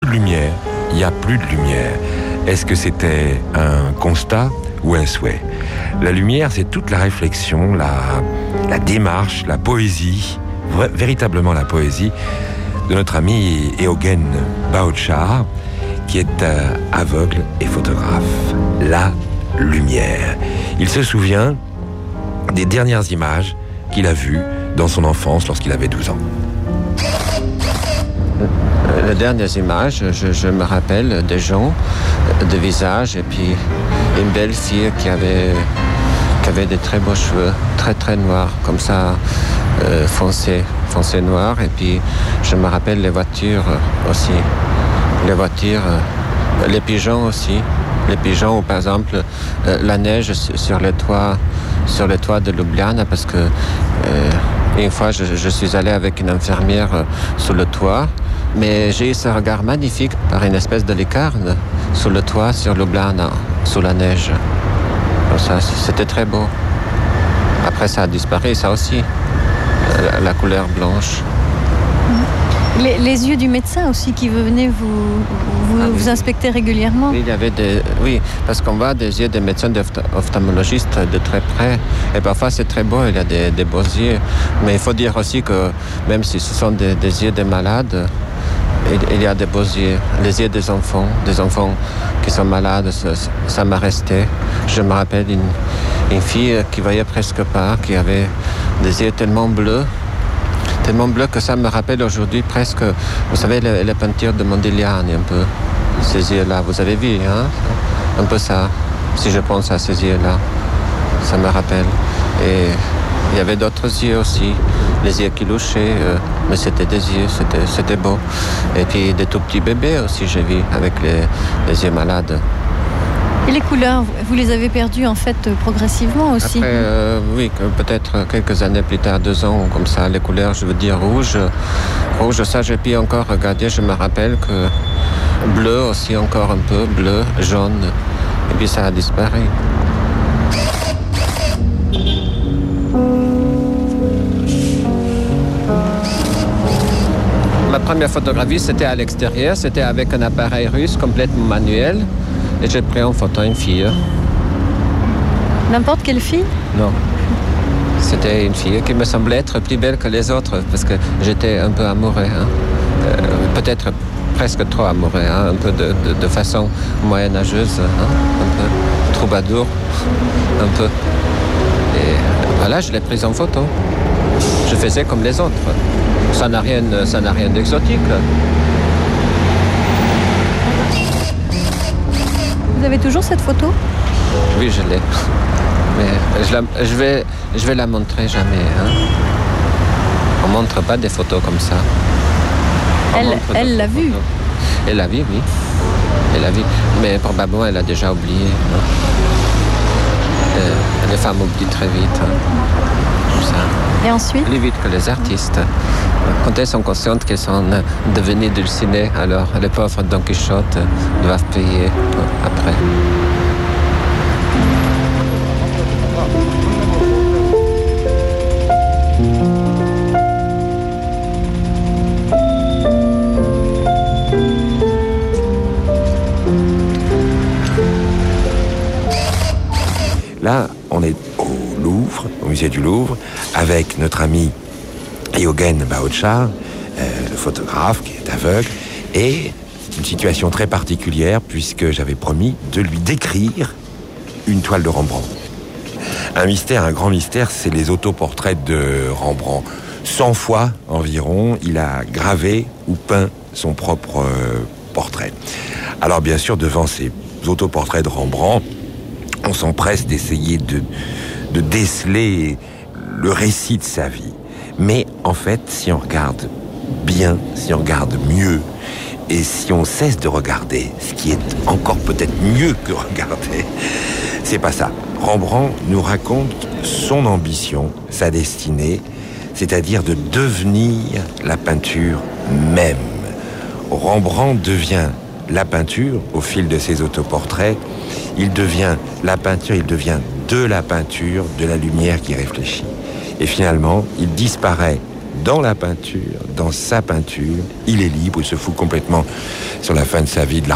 de lumière. Il n'y a plus de lumière. Est-ce que c'était un constat ou un souhait? La lumière, c'est toute la réflexion, la démarche, la poésie, véritablement la poésie de notre ami Eogen Bauchar, qui est aveugle et photographe. La lumière. Il se souvient des dernières images qu'il a vues dans son enfance lorsqu'il avait 12 ans. Les dernières images, je me rappelle des gens, de visages, et puis une belle fille qui avait des très beaux cheveux, très très noirs, comme ça, foncé noir. Et puis je me rappelle les voitures aussi. Les voitures, les pigeons aussi. Les pigeons, ou par exemple la neige sur les toits de Ljubljana, parce que une fois je suis allé avec une infirmière sous le toit, mais j'ai eu ce regard magnifique par une espèce de lucarne sous le toit sur Ljubljana, sous la neige. Donc ça, c'était très beau. Après ça a disparu, ça aussi, la couleur blanche. Les yeux du médecin aussi qui venait vous inspecter régulièrement. Oui, parce qu'on voit des yeux des médecins d'ophtalmologistes de très près. Et parfois c'est très beau, il y a des beaux yeux. Mais il faut dire aussi que même si ce sont des yeux des malades, il y a des beaux yeux. Les yeux des enfants qui sont malades, ça m'a resté. Je me rappelle une fille qui voyait presque pas, qui avait des yeux tellement bleus que ça me rappelle aujourd'hui presque, vous savez, les peintures de Modigliani, un peu, ces yeux-là. Vous avez vu, hein? Un peu ça, si je pense à ces yeux-là, ça me rappelle. Et il y avait d'autres yeux aussi, les yeux qui louchaient, mais c'était des yeux, c'était beau. Et puis des tout petits bébés aussi, j'ai vu, avec les yeux malades. Et les couleurs, vous les avez perdues en fait progressivement aussi? Après, oui, peut-être quelques années plus tard, 2 ans, comme ça, les couleurs, je veux dire rouge, ça j'ai pu encore regarder, je me rappelle que bleu aussi, encore un peu, bleu, jaune, et puis ça a disparu. Ma première photographie, c'était à l'extérieur, c'était avec un appareil russe complètement manuel. Et j'ai pris en photo une fille. N'importe quelle fille? Non. C'était une fille qui me semblait être plus belle que les autres, parce que j'étais un peu amoureux. Hein. Peut-être presque trop amoureux, hein. Un peu de façon moyenâgeuse, hein. Un peu troubadour, un peu. Et voilà, je l'ai prise en photo. Je faisais comme les autres. Ça n'a rien d'exotique. Vous avez toujours cette photo? Oui, je l'ai. Mais je vais la montrer jamais. Hein. On ne montre pas des photos comme ça. Elle l'a vue? Elle l'a vue, oui. Elle l'a vue. Mais probablement, elle a déjà oublié. Hein. Les femmes oublient très vite. Hein. Comme ça. Et ensuite? Plus vite que les artistes. Quand elles sont conscientes qu'elles sont devenues dulcinées, alors les pauvres Don Quichotte doivent payer après. Là, on est au Louvre, au musée du Louvre, avec notre ami Eogen Bauchar, le photographe qui est aveugle, et une situation très particulière puisque j'avais promis de lui décrire une toile de Rembrandt. Un grand mystère, c'est les autoportraits de Rembrandt. 100 fois environ, il a gravé ou peint son propre portrait. Alors bien sûr, devant ces autoportraits de Rembrandt, on s'empresse d'essayer de déceler le récit de sa vie. Mais en fait, si on regarde bien, si on regarde mieux, et si on cesse de regarder, ce qui est encore peut-être mieux que regarder, c'est pas ça. Rembrandt nous raconte son ambition, sa destinée, c'est-à-dire de devenir la peinture même. Rembrandt devient la peinture au fil de ses autoportraits. Il devient la peinture, il devient de la peinture, de la lumière qui réfléchit. Et finalement, il disparaît dans la peinture, dans sa peinture. Il est libre, il se fout complètement sur la fin de sa vie de la